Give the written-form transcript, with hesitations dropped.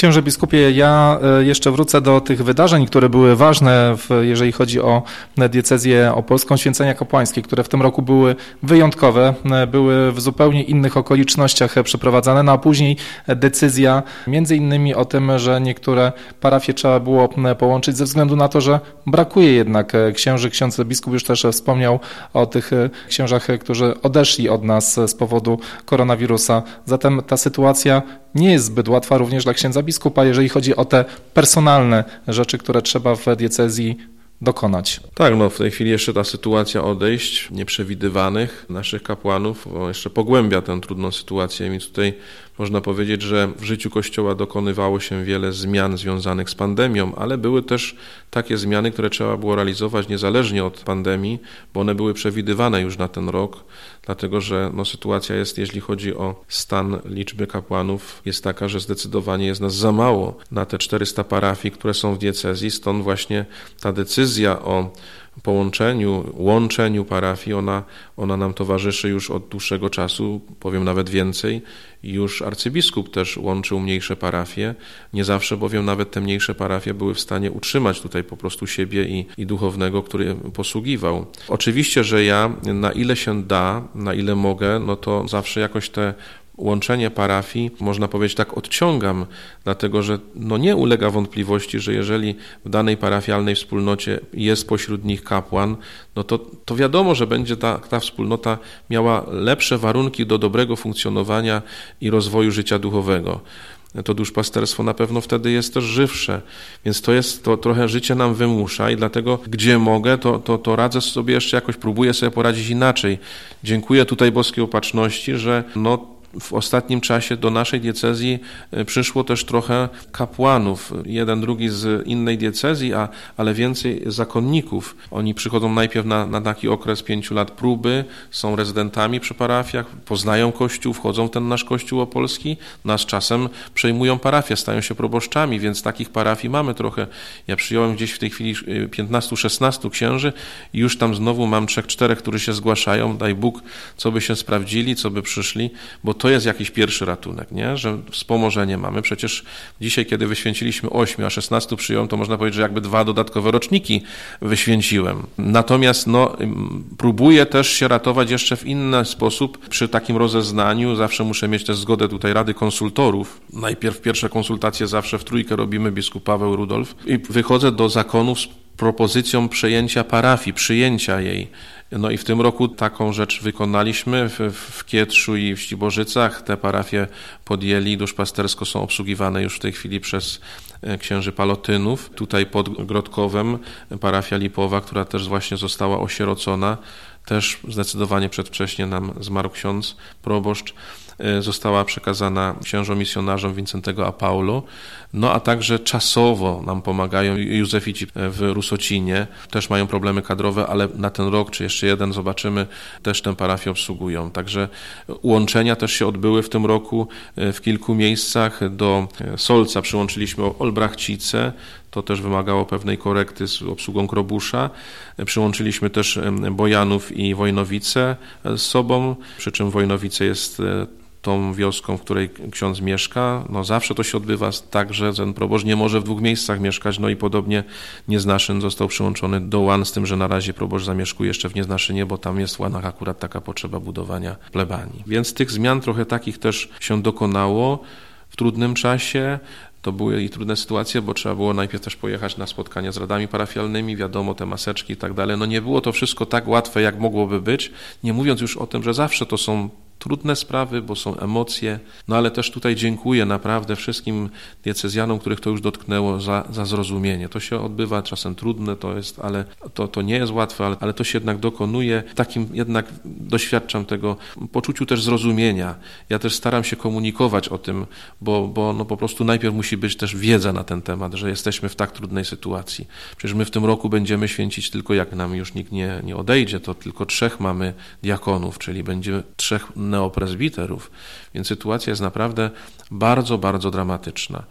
Księże biskupie, ja jeszcze wrócę do tych wydarzeń, które były ważne, jeżeli chodzi o diecezję opolską, święcenia kapłańskie, które w tym roku były wyjątkowe, były w zupełnie innych okolicznościach przeprowadzane, no a później decyzja między innymi o tym, że niektóre parafie trzeba było połączyć ze względu na to, że brakuje jednak księży. Ksiądz biskup już też wspomniał o tych księżach, którzy odeszli od nas z powodu koronawirusa. Zatem ta sytuacja nie jest zbyt łatwa również dla księdza biskupa, jeżeli chodzi o te personalne rzeczy, które trzeba w diecezji dokonać. Tak, w tej chwili jeszcze ta sytuacja odejść nieprzewidywanych naszych kapłanów jeszcze pogłębia tę trudną sytuację, więc tutaj można powiedzieć, że w życiu Kościoła dokonywało się wiele zmian związanych z pandemią, ale były też takie zmiany, które trzeba było realizować niezależnie od pandemii, bo one były przewidywane już na ten rok, dlatego że sytuacja jest, jeśli chodzi o stan liczby kapłanów, jest taka, że zdecydowanie jest nas za mało na te 400 parafii, które są w diecezji, stąd właśnie ta decyzja o łączeniu parafii, ona nam towarzyszy już od dłuższego czasu, powiem nawet więcej. Już arcybiskup też łączył mniejsze parafie, nie zawsze bowiem nawet te mniejsze parafie były w stanie utrzymać tutaj po prostu siebie i duchownego, który posługiwał. Oczywiście, że ja na ile się da, na ile mogę, to zawsze jakoś te łączenie parafii, można powiedzieć, tak odciągam, dlatego że nie ulega wątpliwości, że jeżeli w danej parafialnej wspólnocie jest pośród nich kapłan, to wiadomo, że będzie ta wspólnota miała lepsze warunki do dobrego funkcjonowania i rozwoju życia duchowego. To duszpasterstwo na pewno wtedy jest też żywsze, więc to trochę życie nam wymusza i dlatego gdzie mogę, to radzę sobie jeszcze jakoś, próbuję sobie poradzić inaczej. Dziękuję tutaj Boskiej Opatrzności, że w ostatnim czasie do naszej diecezji przyszło też trochę kapłanów, jeden, drugi z innej diecezji, ale więcej zakonników. Oni przychodzą najpierw na taki okres 5 lat próby, są rezydentami przy parafiach, poznają Kościół, wchodzą w ten nasz Kościół opolski, nas czasem przejmują parafię, stają się proboszczami, więc takich parafii mamy trochę. Ja przyjąłem gdzieś w tej chwili 15-16 księży i już tam znowu mam 3-4, którzy się zgłaszają, daj Bóg, co by się sprawdzili, co by przyszli, bo to jest jakiś pierwszy ratunek, nie? Że wspomożenie mamy. Przecież dzisiaj, kiedy wyświęciliśmy 8, a 16 przyjąłem, to można powiedzieć, że jakby 2 dodatkowe roczniki wyświęciłem. Natomiast próbuję też się ratować jeszcze w inny sposób. Przy takim rozeznaniu zawsze muszę mieć też zgodę tutaj Rady Konsultorów. Najpierw pierwsze konsultacje zawsze w trójkę robimy, biskup Paweł, Rudolf, i wychodzę do zakonów z propozycją przejęcia parafii, przyjęcia jej. I w tym roku taką rzecz wykonaliśmy w Kietrzu i w Ściborzycach. Te parafie podjęli, duszpastersko są obsługiwane już w tej chwili przez księży Palotynów. Tutaj pod Grodkowem parafia Lipowa, która też właśnie została osierocona, też zdecydowanie przedwcześnie nam zmarł ksiądz, proboszcz, została przekazana księżom misjonarzom Wincentego a Paulo, a także czasowo nam pomagają Józefici w Rusocinie, też mają problemy kadrowe, ale na ten rok, czy jeszcze jeden, zobaczymy, też tę parafię obsługują. Także łączenia też się odbyły w tym roku w kilku miejscach. Do Solca przyłączyliśmy Olbrachcice, to też wymagało pewnej korekty z obsługą Krobusza. Przyłączyliśmy też Bojanów i Wojnowice z sobą, przy czym Wojnowice jest tą wioską, w której ksiądz mieszka. Zawsze to się odbywa tak, że ten proboszcz nie może w 2 miejscach mieszkać, i podobnie Nieznaszyn został przyłączony do Łan, z tym, że na razie proboszcz zamieszkuje jeszcze w Nieznaszynie, bo tam jest w Łanach akurat taka potrzeba budowania plebanii. Więc tych zmian trochę takich też się dokonało w trudnym czasie. To były i trudne sytuacje, bo trzeba było najpierw też pojechać na spotkania z radami parafialnymi, wiadomo, te maseczki i tak dalej. Nie było to wszystko tak łatwe, jak mogłoby być, nie mówiąc już o tym, że zawsze to są trudne sprawy, bo są emocje, ale też tutaj dziękuję naprawdę wszystkim diecezjanom, których to już dotknęło, za zrozumienie. To się odbywa, czasem trudne to jest, ale to nie jest łatwe, ale to się jednak dokonuje. Takim jednak doświadczam tego poczuciu też zrozumienia. Ja też staram się komunikować o tym, bo po prostu najpierw musi być też wiedza na ten temat, że jesteśmy w tak trudnej sytuacji. Przecież my w tym roku będziemy święcić tylko, jak nam już nikt nie odejdzie, to tylko 3 mamy diakonów, czyli będzie 3 neopresbiterów, więc sytuacja jest naprawdę bardzo, bardzo dramatyczna.